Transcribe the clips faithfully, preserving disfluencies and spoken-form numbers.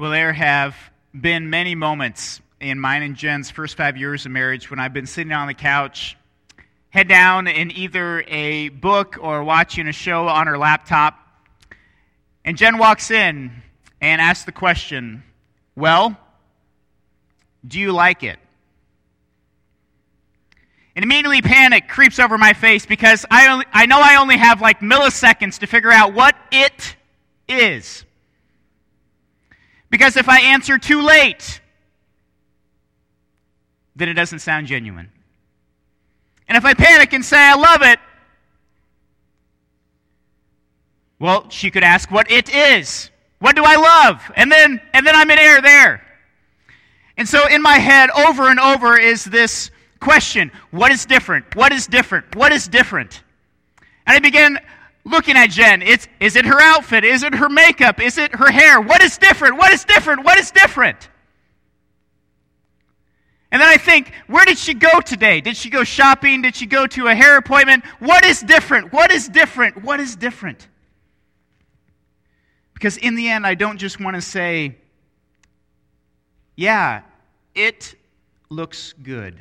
Well, there have been many moments in mine and Jen's first five years of marriage when I've been sitting on the couch, head down in either a book or watching a show on her laptop, and Jen walks in and asks the question, "Well, do you like it?" And immediately panic creeps over my face because I only, I know I only have like milliseconds to figure out what it is. Because if I answer too late, then it doesn't sound genuine. And if I panic and say I love it, well, she could ask what it is. What do I love? And then and then I'm in air there. And so in my head, over and over is this question: what is different? What is different? What is different? And I began looking at Jen. It's, is it her outfit? Is it her makeup? Is it her hair? What is different? What is different? What is different? And then I think, where did she go today? Did she go shopping? Did she go to a hair appointment? What is different? What is different? What is different? Because in the end, I don't just want to say, yeah, it looks good.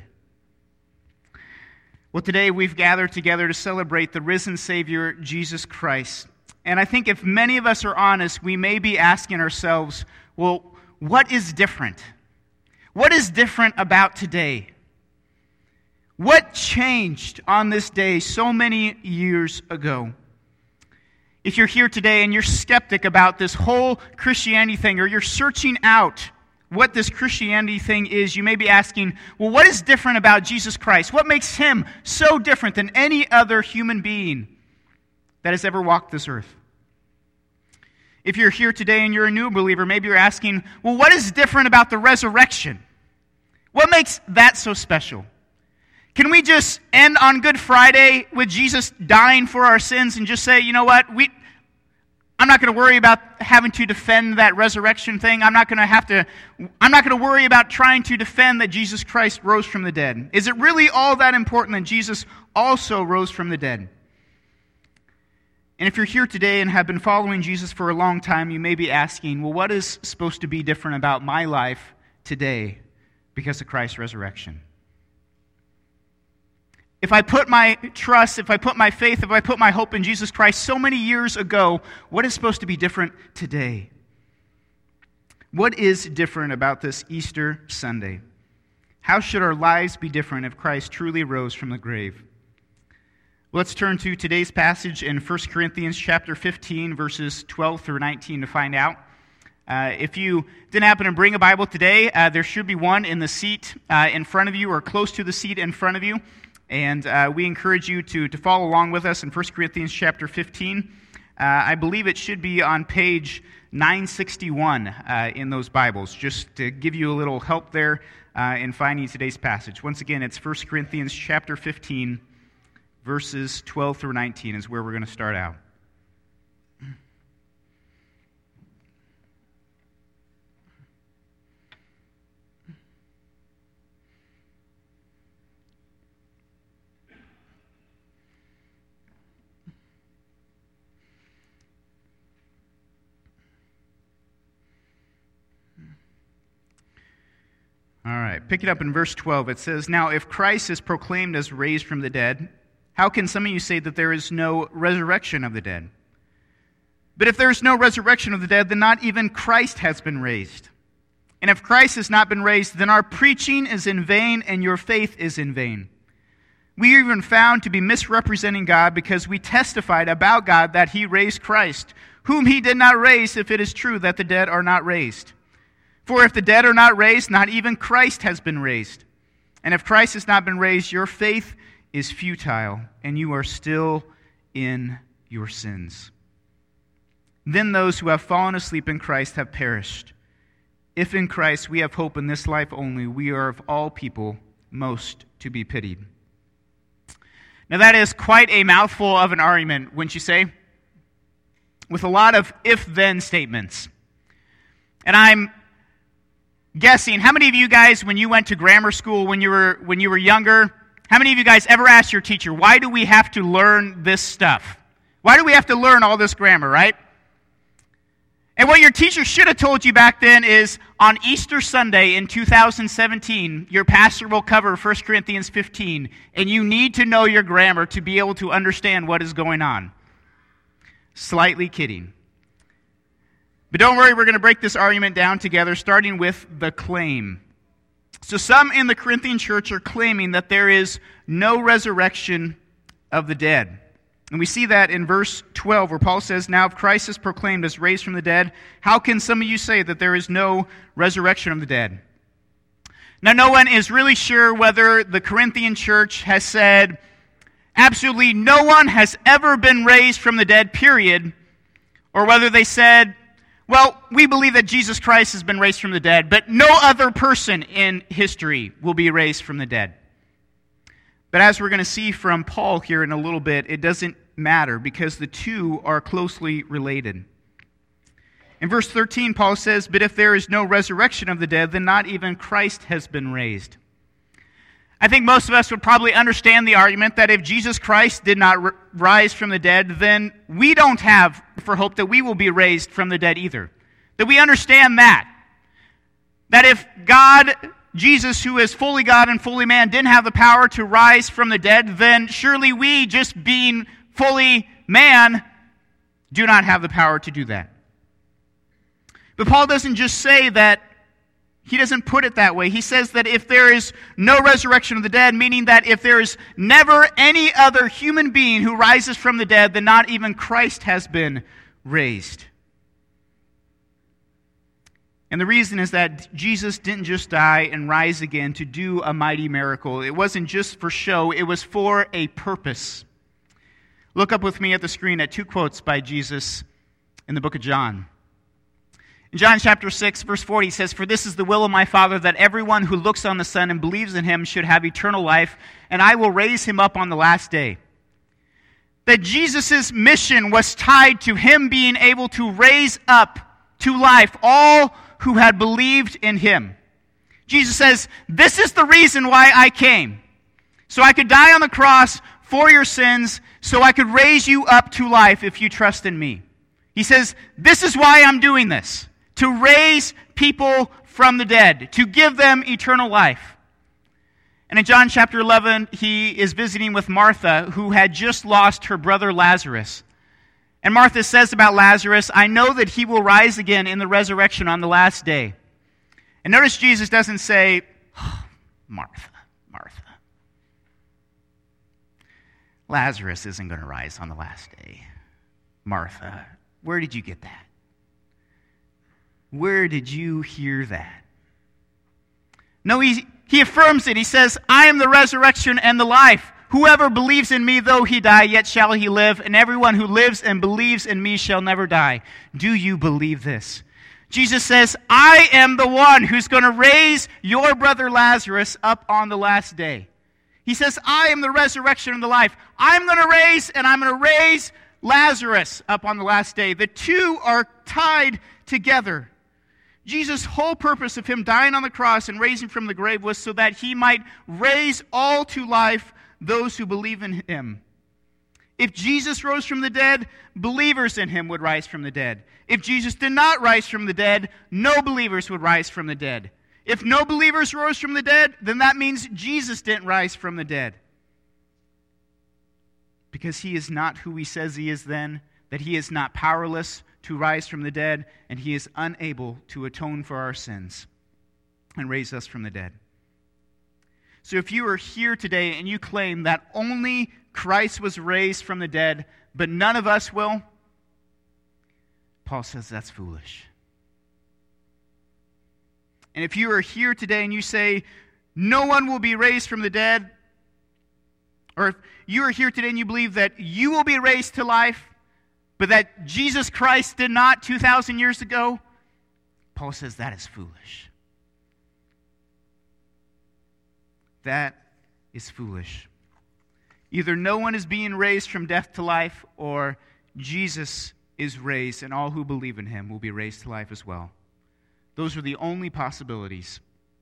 Well, today we've gathered together to celebrate the risen Savior, Jesus Christ. And I think if many of us are honest, we may be asking ourselves, well, what is different? What is different about today? What changed on this day so many years ago? If you're here today and you're skeptic about this whole Christianity thing, or you're searching out what this Christianity thing is, you may be asking, well, what is different about Jesus Christ? What makes him so different than any other human being that has ever walked this earth? If you're here today and you're a new believer, maybe you're asking, well, what is different about the resurrection? What makes that so special? Can we just end on Good Friday with Jesus dying for our sins and just say, you know what, we... I'm not going to worry about having to defend that resurrection thing. I'm not going to have to, I'm not going to worry about trying to defend that Jesus Christ rose from the dead. Is it really all that important that Jesus also rose from the dead? And if you're here today and have been following Jesus for a long time, you may be asking, well, what is supposed to be different about my life today because of Christ's resurrection? If I put my trust, if I put my faith, if I put my hope in Jesus Christ so many years ago, what is supposed to be different today? What is different about this Easter Sunday? How should our lives be different if Christ truly rose from the grave? Let's turn to today's passage in First Corinthians chapter fifteen, verses twelve through nineteen to find out. Uh, if you didn't happen to bring a Bible today, uh, there should be one in the seat uh, in front of you or close to the seat in front of you. And uh, we encourage you to, to follow along with us in First Corinthians chapter fifteen. Uh, I believe it should be on page nine sixty-one uh, in those Bibles, just to give you a little help there uh, in finding today's passage. Once again, it's First Corinthians chapter fifteen, verses twelve through nineteen is where we're going to start out. All right, pick it up in verse twelve. It says, "Now if Christ is proclaimed as raised from the dead, how can some of you say that there is no resurrection of the dead? But if there is no resurrection of the dead, then not even Christ has been raised. And if Christ has not been raised, then our preaching is in vain and your faith is in vain. We are even found to be misrepresenting God because we testified about God that he raised Christ, whom he did not raise, if it is true that the dead are not raised. For if the dead are not raised, not even Christ has been raised. And if Christ has not been raised, your faith is futile, and you are still in your sins. Then those who have fallen asleep in Christ have perished. If in Christ we have hope in this life only, we are of all people most to be pitied." Now that is quite a mouthful of an argument, wouldn't you say? With a lot of if-then statements. And I'm guessing, how many of you guys, when you went to grammar school when you were when you were younger, how many of you guys ever asked your teacher, why do we have to learn this stuff? Why do we have to learn all this grammar, right? And what your teacher should have told you back then is, on Easter Sunday in two thousand seventeen, your pastor will cover First Corinthians fifteen, and you need to know your grammar to be able to understand what is going on. Slightly kidding. But don't worry, we're going to break this argument down together, starting with the claim. So some in the Corinthian church are claiming that there is no resurrection of the dead. And we see that in verse twelve, where Paul says, "Now if Christ is proclaimed as raised from the dead, how can some of you say that there is no resurrection of the dead?" Now, no one is really sure whether the Corinthian church has said, absolutely no one has ever been raised from the dead, period, or whether they said, well, we believe that Jesus Christ has been raised from the dead, but no other person in history will be raised from the dead. But as we're going to see from Paul here in a little bit, it doesn't matter because the two are closely related. In verse thirteen, Paul says, "But if there is no resurrection of the dead, then not even Christ has been raised." I think most of us would probably understand the argument that if Jesus Christ did not r- rise from the dead, then we don't have for hope that we will be raised from the dead either. That we understand that. That if God, Jesus, who is fully God and fully man, didn't have the power to rise from the dead, then surely we, just being fully man, do not have the power to do that. But Paul doesn't just say that. He doesn't put it that way. He says that if there is no resurrection of the dead, meaning that if there is never any other human being who rises from the dead, then not even Christ has been raised. And the reason is that Jesus didn't just die and rise again to do a mighty miracle. It wasn't just for show, it was for a purpose. Look up with me at the screen at two quotes by Jesus in the book of John. In John chapter six, verse forty, he says, "For this is the will of my Father, that everyone who looks on the Son and believes in him should have eternal life, and I will raise him up on the last day." That Jesus' mission was tied to him being able to raise up to life all who had believed in him. Jesus says, "This is the reason why I came. So I could die on the cross for your sins, so I could raise you up to life if you trust in me." He says, "This is why I'm doing this. To raise people from the dead, to give them eternal life." And in John chapter eleven, he is visiting with Martha, who had just lost her brother Lazarus. And Martha says about Lazarus, "I know that he will rise again in the resurrection on the last day." And notice Jesus doesn't say, oh, Martha, Martha. Lazarus isn't going to rise on the last day. Martha, where did you get that? Where did you hear that? No, he, he affirms it. He says, "I am the resurrection and the life. Whoever believes in me, though he die, yet shall he live. And everyone who lives and believes in me shall never die." Do you believe this? Jesus says, "I am the one who's going to raise your brother Lazarus up on the last day." He says, "I am the resurrection and the life. I'm going to raise and I'm going to raise Lazarus up on the last day." The two are tied together. Jesus' whole purpose of him dying on the cross and raising from the grave was so that he might raise all to life those who believe in him. If Jesus rose from the dead, believers in him would rise from the dead. If Jesus did not rise from the dead, no believers would rise from the dead. If no believers rose from the dead, then that means Jesus didn't rise from the dead. Because he is not who he says he is then, that he is not powerless to rise from the dead, and he is unable to atone for our sins and raise us from the dead. So if you are here today and you claim that only Christ was raised from the dead, but none of us will, Paul says that's foolish. And if you are here today and you say, no one will be raised from the dead, or if you are here today and you believe that you will be raised to life, but that Jesus Christ did not two thousand years ago, Paul says that is foolish. That is foolish. Either no one is being raised from death to life, or Jesus is raised, and all who believe in him will be raised to life as well. Those are the only possibilities.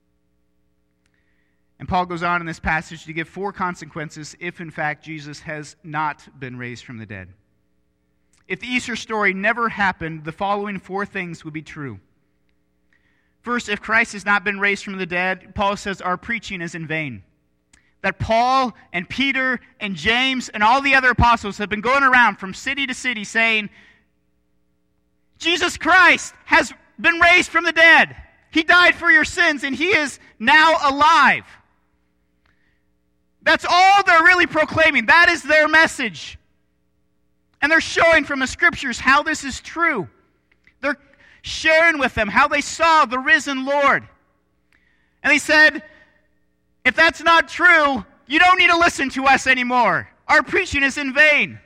And Paul goes on in this passage to give four consequences if, in fact, Jesus has not been raised from the dead. if the Easter story never happened, the following four things would be true. First, if Christ has not been raised from the dead, Paul says our preaching is in vain. That Paul and Peter and James and all the other apostles have been going around from city to city saying, Jesus Christ has been raised from the dead. He died for your sins and he is now alive. That's all they're really proclaiming. That is their message. And they're showing from the scriptures how this is true. They're sharing with them how they saw the risen Lord. And they said, if that's not true, you don't need to listen to us anymore. Our preaching is in vain.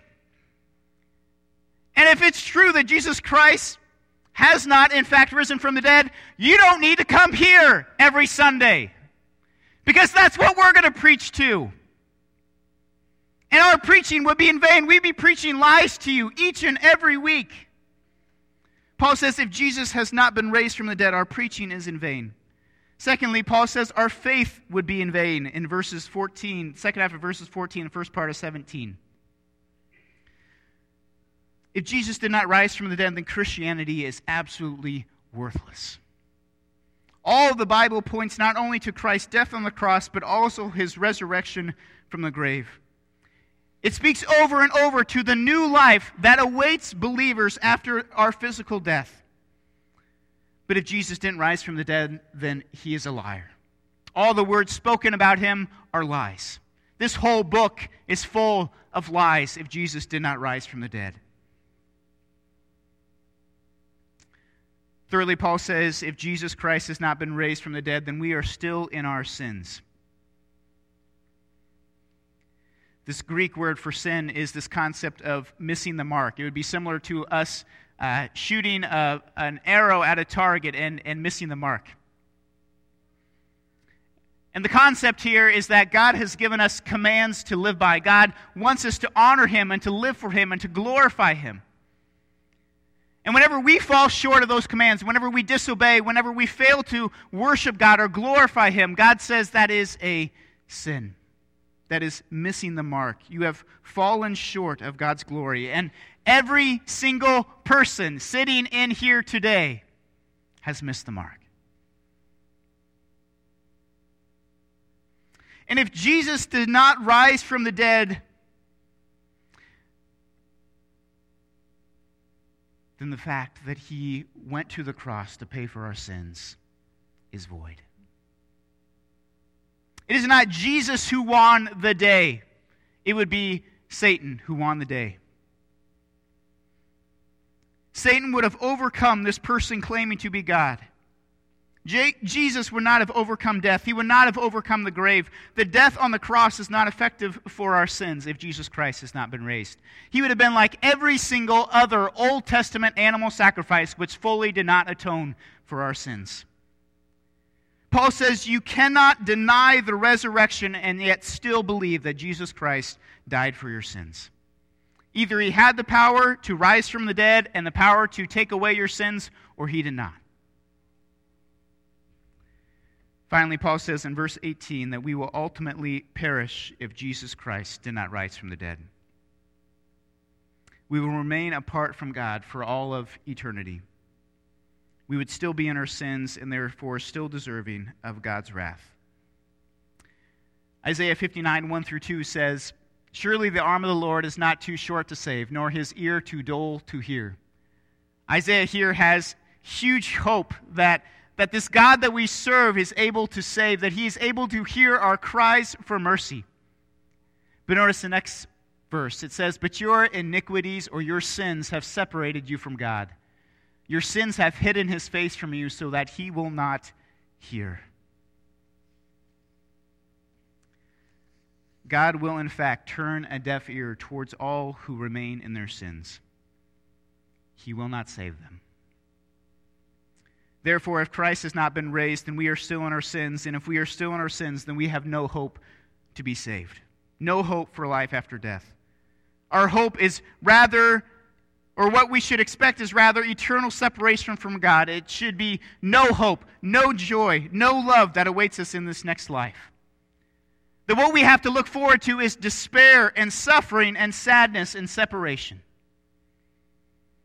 And if it's true that Jesus Christ has not, in fact, risen from the dead, you don't need to come here every Sunday. Because that's what we're going to preach to. And our preaching would be in vain. We'd be preaching lies to you each and every week. Paul says if Jesus has not been raised from the dead, our preaching is in vain. Secondly, Paul says our faith would be in vain in verses fourteen, second half of verses fourteen, the first part of seventeen. If Jesus did not rise from the dead, then Christianity is absolutely worthless. All of the Bible points not only to Christ's death on the cross, but also his resurrection from the grave. It speaks over and over to the new life that awaits believers after our physical death. But if Jesus didn't rise from the dead, then he is a liar. All the words spoken about him are lies. This whole book is full of lies if Jesus did not rise from the dead. Thirdly, Paul says, if Jesus Christ has not been raised from the dead, then we are still in our sins. This Greek word for sin is this concept of missing the mark. It would be similar to us uh, shooting a, an arrow at a target and, and missing the mark. And the concept here is that God has given us commands to live by. God wants us to honor him and to live for him and to glorify him. And whenever we fall short of those commands, whenever we disobey, whenever we fail to worship God or glorify him, God says that is a sin. That is missing the mark. You have fallen short of God's glory. And every single person sitting in here today has missed the mark. And if Jesus did not rise from the dead, then the fact that he went to the cross to pay for our sins is void. It is not Jesus who won the day. It would be Satan who won the day. Satan would have overcome this person claiming to be God. J- Jesus would not have overcome death. He would not have overcome the grave. The death on the cross is not effective for our sins if Jesus Christ has not been raised. He would have been like every single other Old Testament animal sacrifice which fully did not atone for our sins. Paul says you cannot deny the resurrection and yet still believe that Jesus Christ died for your sins. Either he had the power to rise from the dead and the power to take away your sins, or he did not. Finally, Paul says in verse eighteen that we will ultimately perish if Jesus Christ did not rise from the dead. We will remain apart from God for all of eternity. We would still be in our sins and therefore still deserving of God's wrath. Isaiah fifty-nine, one through two says, surely the arm of the Lord is not too short to save, nor his ear too dull to hear. Isaiah here has huge hope that, that this God that we serve is able to save, that he is able to hear our cries for mercy. But notice the next verse. It says, but your iniquities or your sins have separated you from God. Your sins have hidden his face from you so that he will not hear. God will, in fact, turn a deaf ear towards all who remain in their sins. He will not save them. Therefore, if Christ has not been raised, then we are still in our sins. And if we are still in our sins, then we have no hope to be saved. No hope for life after death. Our hope is rather... Or what we should expect is rather eternal separation from God. It should be no hope, no joy, no love that awaits us in this next life. That what we have to look forward to is despair and suffering and sadness and separation.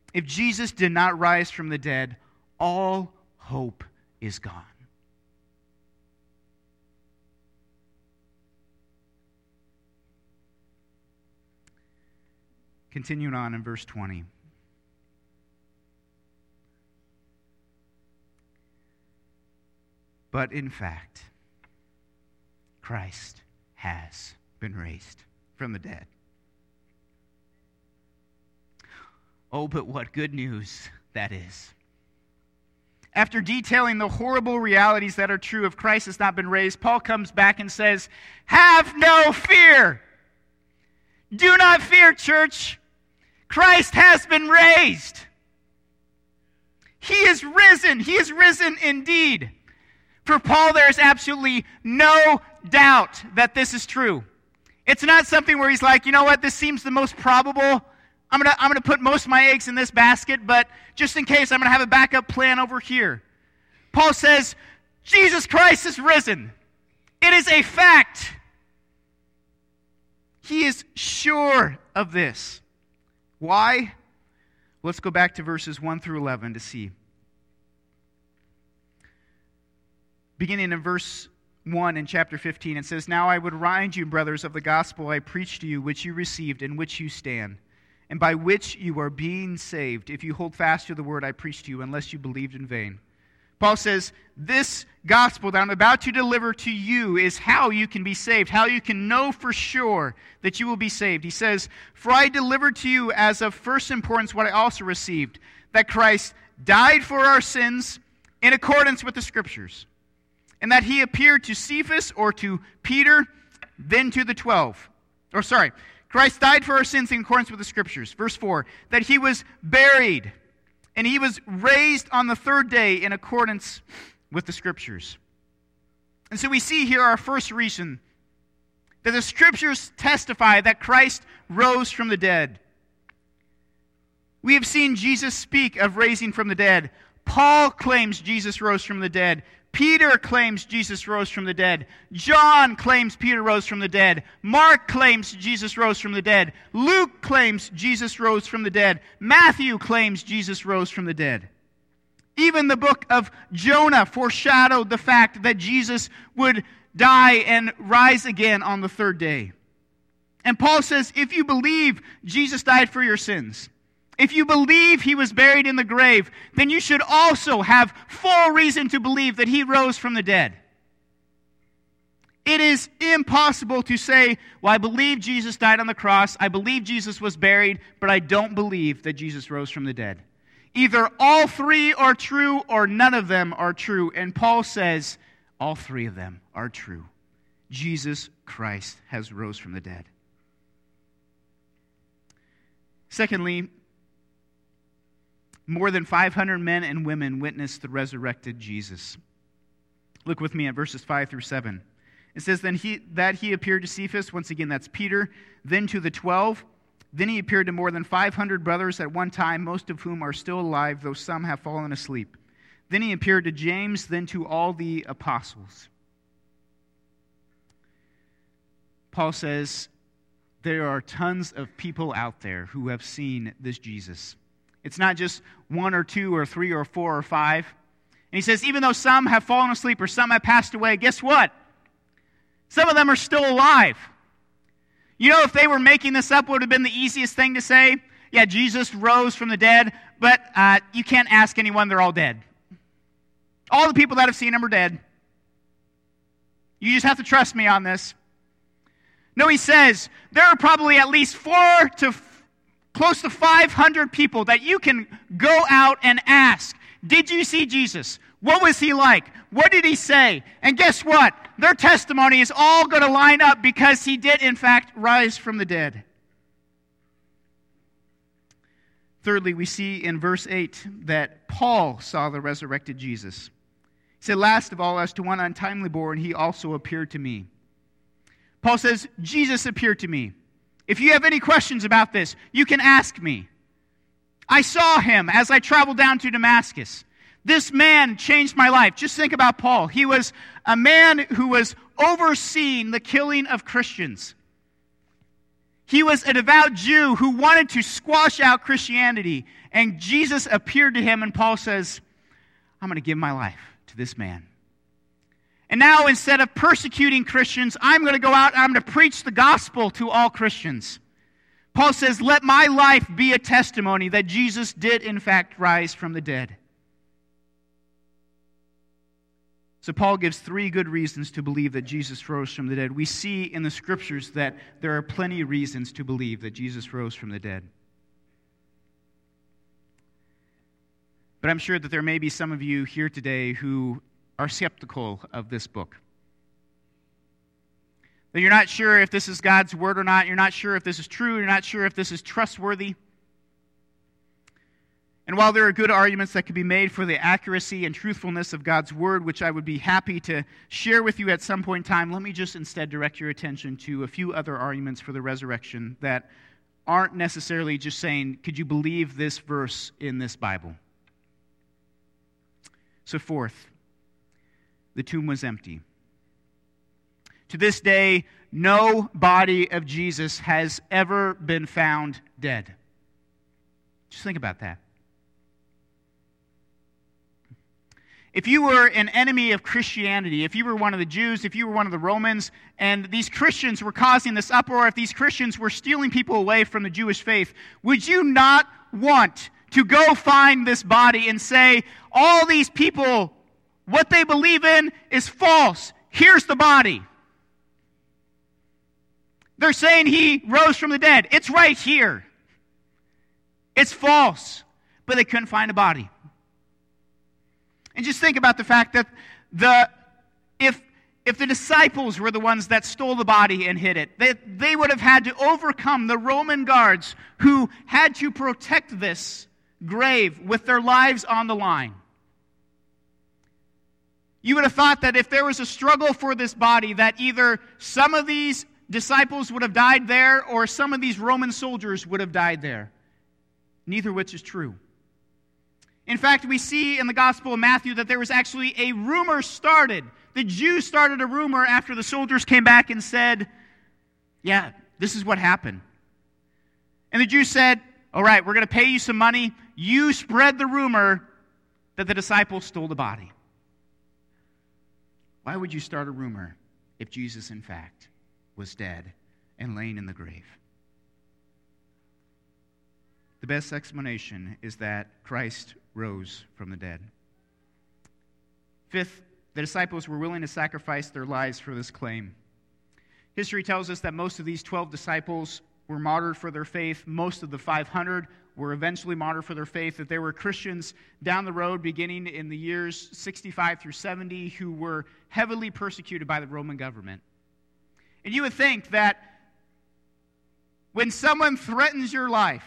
If Jesus did not rise from the dead, all hope is gone. Continuing on in verse twenty. But in fact, Christ has been raised from the dead. Oh, but what good news that is. After detailing the horrible realities that are true if Christ has not been raised, Paul comes back and says, have no fear. Do not fear, church. Christ has been raised. He is risen. He is risen indeed. For Paul, there is absolutely no doubt that this is true. It's not something where he's like, you know what, this seems the most probable. I'm going to I'm going to put most of my eggs in this basket, but just in case, I'm going to have a backup plan over here. Paul says, Jesus Christ is risen. It is a fact. He is sure of this. Why? Let's go back to verses one through eleven to see. Beginning in verse one in chapter fifteen, it says, Now I would remind you, brothers, of the gospel I preached to you, which you received, in which you stand, and by which you are being saved, if you hold fast to the word I preached to you, unless you believed in vain. Paul says, this gospel that I'm about to deliver to you is how you can be saved, how you can know for sure that you will be saved. He says, For I delivered to you as of first importance what I also received, that Christ died for our sins in accordance with the Scriptures, and that he appeared to Cephas or to Peter, then to the twelve. Or sorry, Christ died for our sins in accordance with the Scriptures. Verse four, that he was buried, and he was raised on the third day in accordance with the Scriptures. And so we see here our first reason, that the Scriptures testify that Christ rose from the dead. We have seen Jesus speak of raising from the dead. Paul claims Jesus rose from the dead. Peter claims Jesus rose from the dead. John claims Peter rose from the dead. Mark claims Jesus rose from the dead. Luke claims Jesus rose from the dead. Matthew claims Jesus rose from the dead. Even the book of Jonah foreshadowed the fact that Jesus would die and rise again on the third day. And Paul says, if you believe Jesus died for your sins, if you believe he was buried in the grave, then you should also have full reason to believe that he rose from the dead. It is impossible to say, well, I believe Jesus died on the cross, I believe Jesus was buried, but I don't believe that Jesus rose from the dead. Either all three are true or none of them are true. And Paul says, all three of them are true. Jesus Christ has rose from the dead. Secondly, more than five hundred men and women witnessed the resurrected Jesus. Look with me at verses five through seven. It says, then he, that he appeared to Cephas, once again that's Peter, then to the twelve. Then he appeared to more than five hundred brothers at one time, most of whom are still alive, though some have fallen asleep. Then he appeared to James, then to all the apostles. Paul says, there are tons of people out there who have seen this Jesus. It's not just one or two or three or four or five. And he says, even though some have fallen asleep or some have passed away, guess what? Some of them are still alive. You know, if they were making this up, it would have been the easiest thing to say. Yeah, Jesus rose from the dead, but uh, you can't ask anyone, they're all dead. All the people that have seen him are dead. You just have to trust me on this. No, he says, there are probably at least four to f- close to five hundred people that you can go out and ask, did you see Jesus? What was he like? What did he say? And guess what? Their testimony is all going to line up because he did, in fact, rise from the dead. Thirdly, we see in verse eight that Paul saw the resurrected Jesus. He said, last of all, as to one untimely born, he also appeared to me. Paul says, Jesus appeared to me. If you have any questions about this, you can ask me. I saw him as I traveled down to Damascus. This man changed my life. Just think about Paul. He was a man who was overseeing the killing of Christians. He was a devout Jew who wanted to squash out Christianity. And Jesus appeared to him, and Paul says, I'm going to give my life to this man. And now, instead of persecuting Christians, I'm going to go out and I'm going to preach the gospel to all Christians. Paul says, let my life be a testimony that Jesus did, in fact, rise from the dead. So Paul gives three good reasons to believe that Jesus rose from the dead. We see in the Scriptures that there are plenty of reasons to believe that Jesus rose from the dead. But I'm sure that there may be some of you here today who are skeptical of this book. That you're not sure if this is God's word or not. You're not sure if this is true. You're not sure if this is trustworthy. And while there are good arguments that can be made for the accuracy and truthfulness of God's word, which I would be happy to share with you at some point in time, let me just instead direct your attention to a few other arguments for the resurrection that aren't necessarily just saying, could you believe this verse in this Bible? So fourth, the tomb was empty. To this day, no body of Jesus has ever been found dead. Just think about that. If you were an enemy of Christianity, if you were one of the Jews, if you were one of the Romans, and these Christians were causing this uproar, if these Christians were stealing people away from the Jewish faith, would you not want to go find this body and say, all these people, what they believe in is false. Here's the body. They're saying he rose from the dead. It's right here. It's false. But they couldn't find a body. And just think about the fact that the if if the disciples were the ones that stole the body and hid it, they, they would have had to overcome the Roman guards who had to protect this grave with their lives on the line. You would have thought that if there was a struggle for this body, that either some of these disciples would have died there or some of these Roman soldiers would have died there. Neither which is true. In fact, we see in the Gospel of Matthew that there was actually a rumor started. The Jews started a rumor after the soldiers came back and said, yeah, this is what happened. And the Jews said, all right, we're going to pay you some money. You spread the rumor that the disciples stole the body. Why would you start a rumor if Jesus, in fact, was dead and laying in the grave? The best explanation is that Christ rose from the dead. Fifth, the disciples were willing to sacrifice their lives for this claim. History tells us that most of these twelve disciples were martyred for their faith. Most of the five hundred were eventually martyred for their faith. That there were Christians down the road, beginning in the years sixty-five through seventy, who were heavily persecuted by the Roman government. And you would think that when someone threatens your life,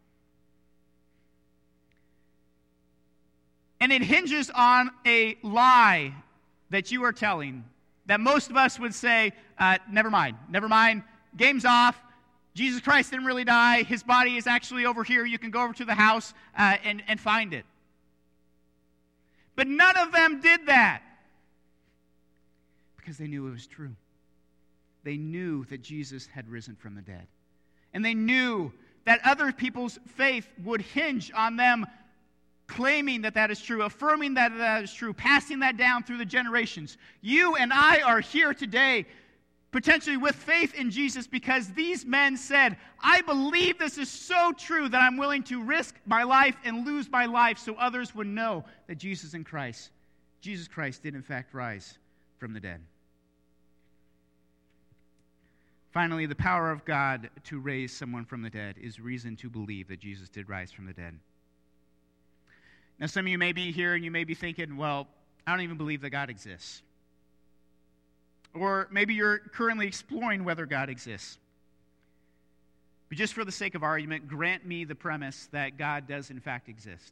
and it hinges on a lie that you are telling, that most of us would say, uh, never mind, never mind, game's off, Jesus Christ didn't really die, his body is actually over here, you can go over to the house uh, and, and find it. But none of them did that, because they knew it was true. They knew that Jesus had risen from the dead. And they knew that other people's faith would hinge on them claiming that that is true, affirming that that is true, passing that down through the generations. You and I are here today, potentially with faith in Jesus, because these men said, I believe this is so true that I'm willing to risk my life and lose my life so others would know that Jesus in Christ, Jesus Christ did in fact rise from the dead. Finally, the power of God to raise someone from the dead is reason to believe that Jesus did rise from the dead. Now, some of you may be here and you may be thinking, well, I don't even believe that God exists. Or maybe you're currently exploring whether God exists. But just for the sake of argument, grant me the premise that God does in fact exist.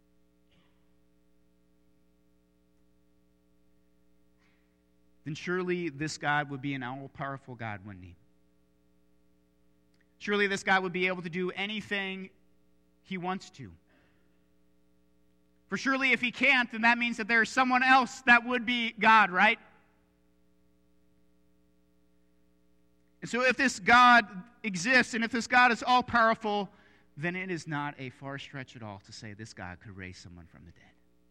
Then surely this God would be an all-powerful God, wouldn't he? Surely this God would be able to do anything he wants to. For surely if he can't, then that means that there's someone else that would be God, right? And And so if this God exists and if this God is all-powerful, then it is not a far stretch at all to say this God could raise someone from the dead.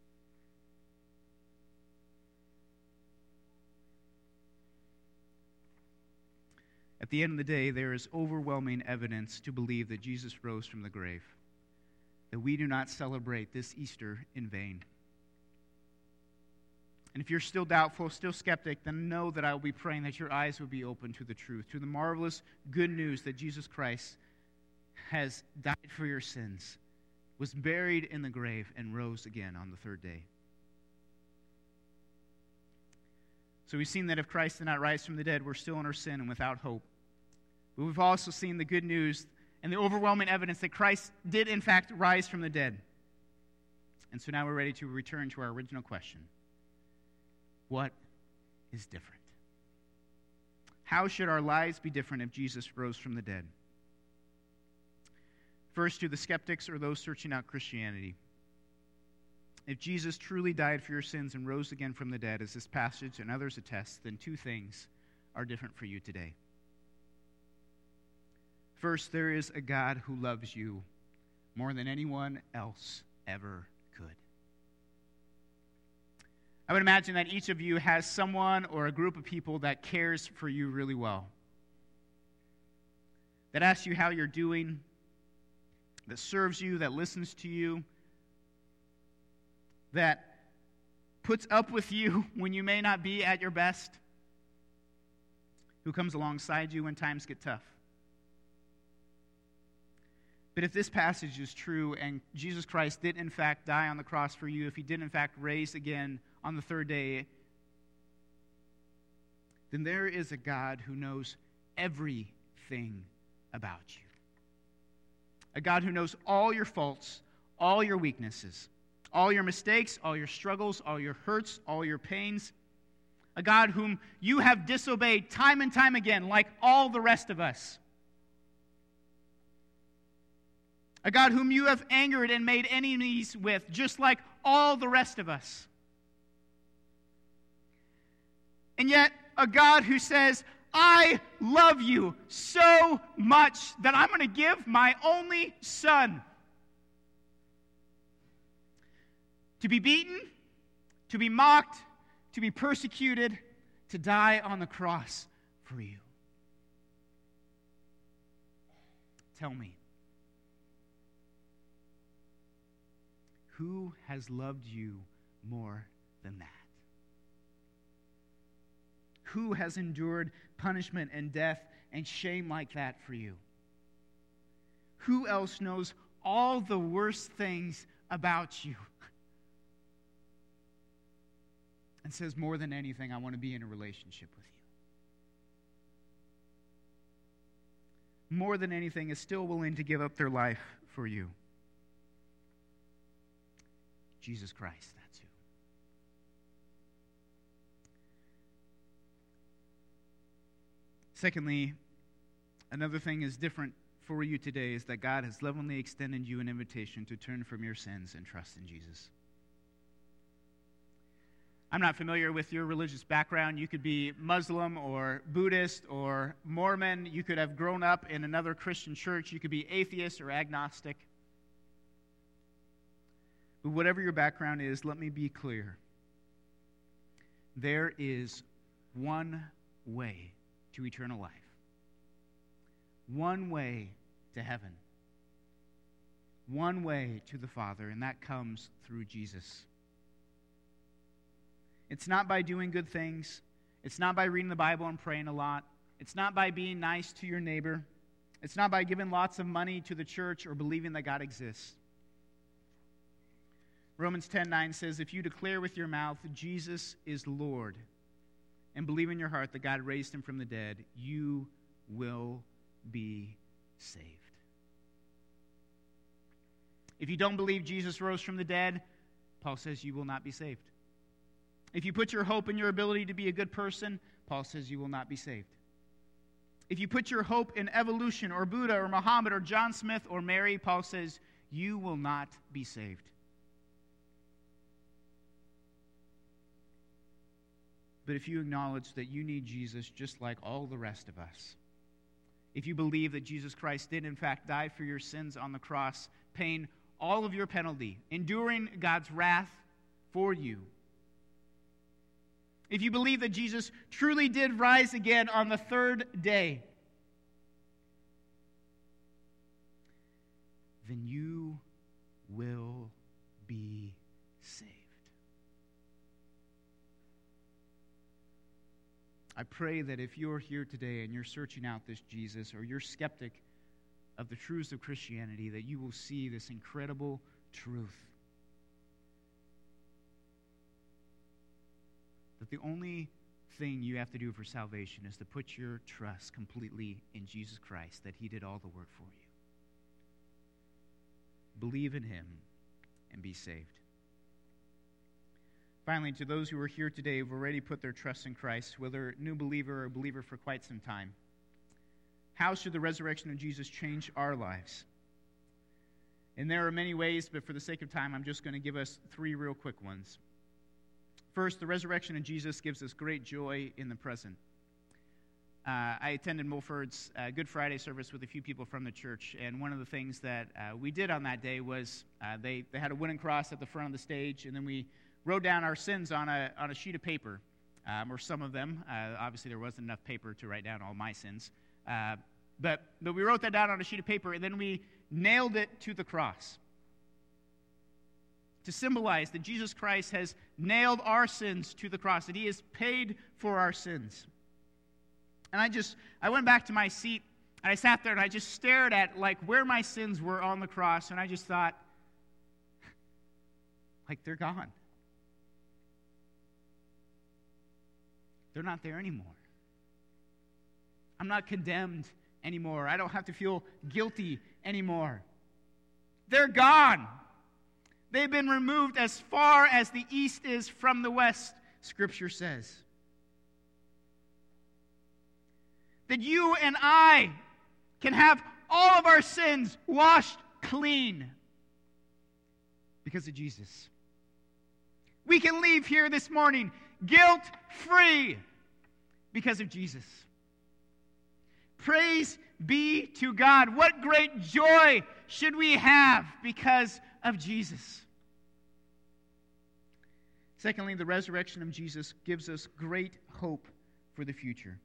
At the end of the day, there is overwhelming evidence to believe that Jesus rose from the grave, that we do not celebrate this Easter in vain. And if you're still doubtful, still skeptic, then know that I will be praying that your eyes will be open to the truth, to the marvelous good news that Jesus Christ has died for your sins, was buried in the grave, and rose again on the third day. So we've seen that if Christ did not rise from the dead, we're still in our sin and without hope. But we've also seen the good news and the overwhelming evidence that Christ did in fact rise from the dead. And so now we're ready to return to our original question. What is different? How should our lives be different if Jesus rose from the dead? First, to the skeptics or those searching out Christianity. If Jesus truly died for your sins and rose again from the dead, as this passage and others attest, then two things are different for you today. First, there is a God who loves you more than anyone else ever could. I would imagine that each of you has someone or a group of people that cares for you really well, that asks you how you're doing, that serves you, that listens to you, that puts up with you when you may not be at your best, who comes alongside you when times get tough. But if this passage is true and Jesus Christ did in fact die on the cross for you, if he did in fact raise again on the third day, then there is a God who knows everything about you. A God who knows all your faults, all your weaknesses, all your mistakes, all your struggles, all your hurts, all your pains. A God whom you have disobeyed time and time again, like all the rest of us. A God whom you have angered and made enemies with, just like all the rest of us. And yet, a God who says, I love you so much that I'm going to give my only son to be beaten, to be mocked, to be persecuted, to die on the cross for you. Tell me, who has loved you more than that? Who has endured punishment and death and shame like that for you? Who else knows all the worst things about you and says, more than anything, I want to be in a relationship with you? More than anything, is still willing to give up their life for you? Jesus Christ, that's who. Secondly, another thing is different for you today is that God has lovingly extended you an invitation to turn from your sins and trust in Jesus. I'm not familiar with your religious background. You could be Muslim or Buddhist or Mormon. You could have grown up in another Christian church. You could be atheist or agnostic. But whatever your background is, let me be clear. There is one way to eternal life. One way to heaven. One way to the Father, and that comes through Jesus. It's not by doing good things. It's not by reading the Bible and praying a lot. It's not by being nice to your neighbor. It's not by giving lots of money to the church or believing that God exists. Romans ten nine says, if you declare with your mouth Jesus is Lord and believe in your heart that God raised him from the dead, you will be saved. If you don't believe Jesus rose from the dead, Paul says you will not be saved. If you put your hope in your ability to be a good person, Paul says you will not be saved. If you put your hope in evolution or Buddha or Muhammad or John Smith or Mary, Paul says you will not be saved. But if you acknowledge that you need Jesus just like all the rest of us, if you believe that Jesus Christ did in fact die for your sins on the cross, paying all of your penalty, enduring God's wrath for you. If you believe that Jesus truly did rise again on the third day, then you will be saved. I pray that if you're here today and you're searching out this Jesus, or you're skeptic of the truths of Christianity, that you will see this incredible truth. That the only thing you have to do for salvation is to put your trust completely in Jesus Christ, that he did all the work for you. Believe in him and be saved. Finally, to those who are here today who've already put their trust in Christ, whether new believer or a believer for quite some time, how should the resurrection of Jesus change our lives? And there are many ways, but for the sake of time, I'm just going to give us three real quick ones. First, the resurrection of Jesus gives us great joy in the present. Uh, I attended Mulford's uh, Good Friday service with a few people from the church, and one of the things that uh, we did on that day was uh, they, they had a wooden cross at the front of the stage, and then we wrote down our sins on a on a sheet of paper, um, or some of them. Uh, obviously, there wasn't enough paper to write down all my sins, uh, but but we wrote that down on a sheet of paper, and then we nailed it to the cross to symbolize that Jesus Christ has nailed our sins to the cross, that he has paid for our sins. And I just, I went back to my seat, and I sat there, and I just stared at, like, where my sins were on the cross, and I just thought, like, they're gone. They're not there anymore. I'm not condemned anymore. I don't have to feel guilty anymore. They're gone. They've been removed as far as the east is from the west, Scripture says. That you and I can have all of our sins washed clean because of Jesus. We can leave here this morning guilt-free because of Jesus. Praise be to God. What great joy should we have because of Jesus. Secondly, the resurrection of Jesus gives us great hope for the future.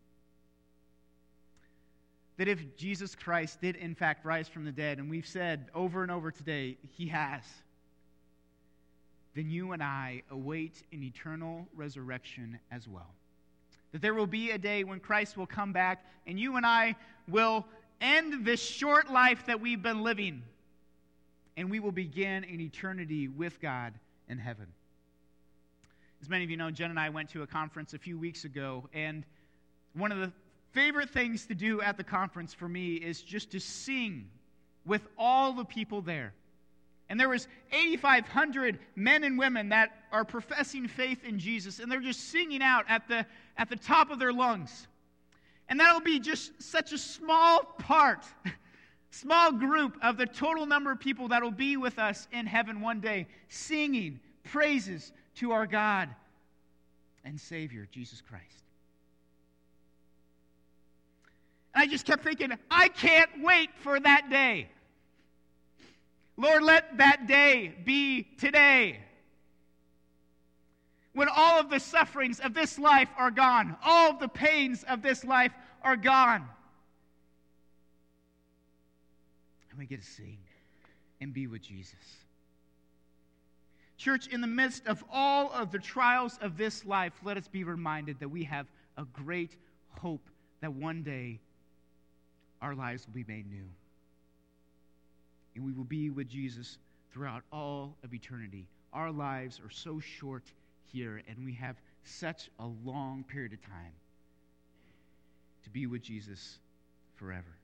That if Jesus Christ did in fact rise from the dead, and we've said over and over today, he has, then you and I await an eternal resurrection as well. That there will be a day when Christ will come back, and you and I will end this short life that we've been living, and we will begin an eternity with God in heaven. As many of you know, Jen and I went to a conference a few weeks ago, and one of the favorite things to do at the conference for me is just to sing with all the people there. And there was eighty-five hundred men and women that are professing faith in Jesus, and they're just singing out at the at the top of their lungs. And that'll be just such a small part, small group of the total number of people that will be with us in heaven one day, singing praises to our God and Savior, Jesus Christ. And I just kept thinking, I can't wait for that day. Lord, let that day be today. When all of the sufferings of this life are gone, all of the pains of this life are gone. And we get to sing and be with Jesus. Church, in the midst of all of the trials of this life, let us be reminded that we have a great hope that one day our lives will be made new. And we will be with Jesus throughout all of eternity. Our lives are so short here, and we have such a long period of time to be with Jesus forever.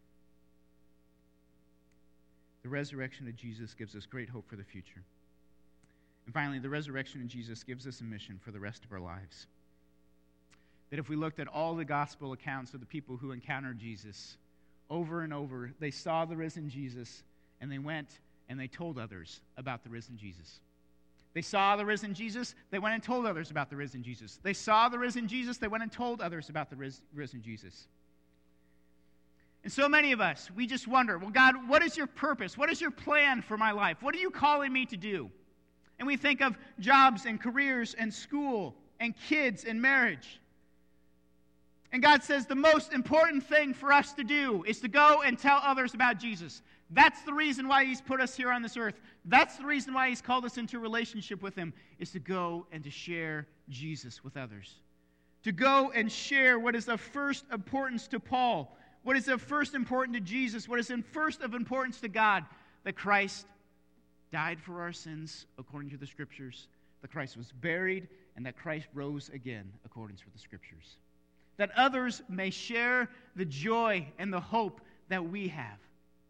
The resurrection of Jesus gives us great hope for the future. And finally, the resurrection of Jesus gives us a mission for the rest of our lives. That if we looked at all the gospel accounts of the people who encountered Jesus, over and over, they saw the risen Jesus, and they went and they told others about the risen Jesus. They saw the risen Jesus, they went and told others about the risen Jesus. They saw the risen Jesus, they went and told others about the ris- risen Jesus. And so many of us, we just wonder, well, God, what is your purpose? What is your plan for my life? What are you calling me to do? And we think of jobs and careers and school and kids and marriage. And God says the most important thing for us to do is to go and tell others about Jesus. That's the reason why he's put us here on this earth. That's the reason why he's called us into a relationship with him, is to go and to share Jesus with others. To go and share what is of first importance to Paul, what is of first importance to Jesus, what is in first of importance to God, that Christ died for our sins according to the Scriptures, that Christ was buried, and that Christ rose again according to the Scriptures. That others may share the joy and the hope that we have.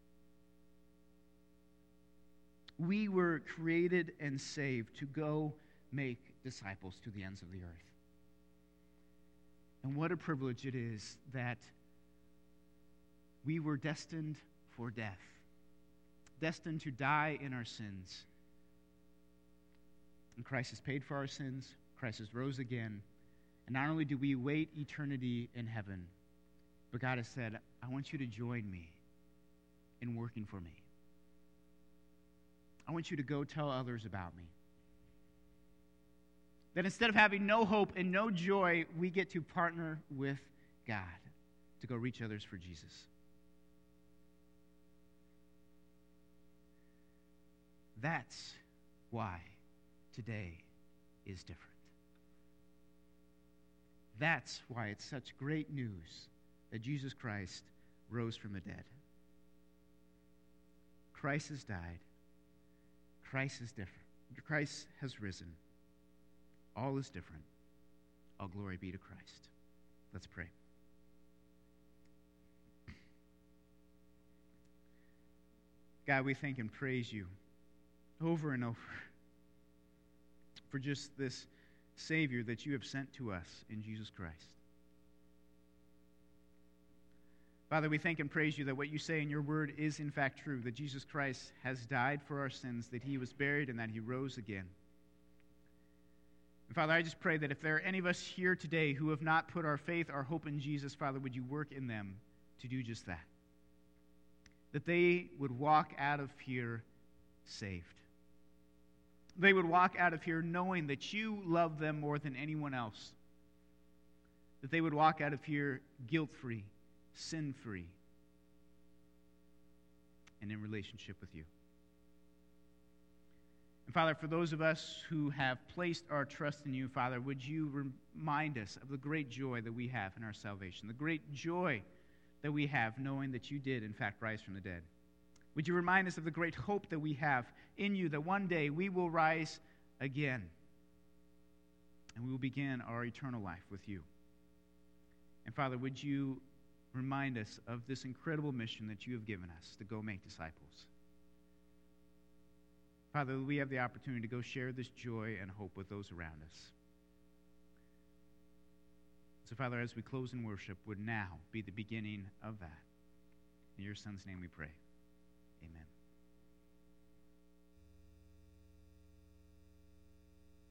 We were created and saved to go make disciples to the ends of the earth. And what a privilege it is that we were destined for death, destined to die in our sins. And Christ has paid for our sins. Christ has rose again. And not only do we wait eternity in heaven, but God has said, I want you to join me in working for me. I want you to go tell others about me. That instead of having no hope and no joy, we get to partner with God to go reach others for Jesus. That's why today is different. That's why it's such great news that Jesus Christ rose from the dead. Christ has died. Christ is different. Christ has risen. All is different. All glory be to Christ. Let's pray. God, we thank and praise you over and over for just this Savior that you have sent to us in Jesus Christ. Father, we thank and praise you that what you say in your word is in fact true, that Jesus Christ has died for our sins, that he was buried, and that he rose again. And Father, I just pray that if there are any of us here today who have not put our faith, our hope in Jesus, Father, would you work in them to do just that? That they would walk out of here saved. They would walk out of here knowing that you love them more than anyone else. That they would walk out of here guilt-free, sin-free, and in relationship with you. And Father, for those of us who have placed our trust in you, Father, would you remind us of the great joy that we have in our salvation, the great joy that we have knowing that you did, in fact, rise from the dead. Would you remind us of the great hope that we have in you, that one day we will rise again, and we will begin our eternal life with you. And Father, would you remind us of this incredible mission that you have given us to go make disciples. Father, we have the opportunity to go share this joy and hope with those around us. So, Father, as we close in worship, would now be the beginning of that. In your Son's name we pray. Amen.